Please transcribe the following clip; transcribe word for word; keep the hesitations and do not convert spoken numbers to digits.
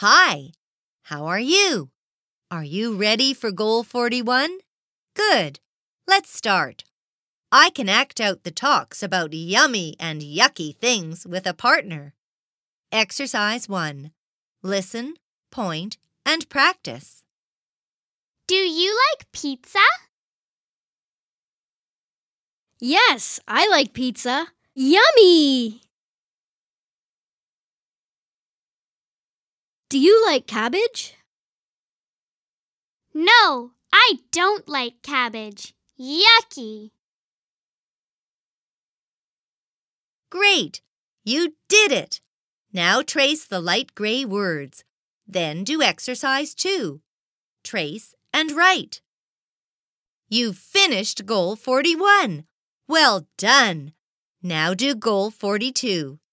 Hi, how are you? Are you ready for Goal forty-one? Good. Let's start. I can act out the talks about yummy and yucky things with a partner. Exercise one. Listen, point, and practice. Do you like pizza? Yes, I like pizza. Yummy! Do you like cabbage? No, I don't like cabbage. Yucky! Great! You did it! Now trace the light gray words. Then do exercise two. Trace and write. You've finished Goal forty-one. Well done! Now do Goal forty-two.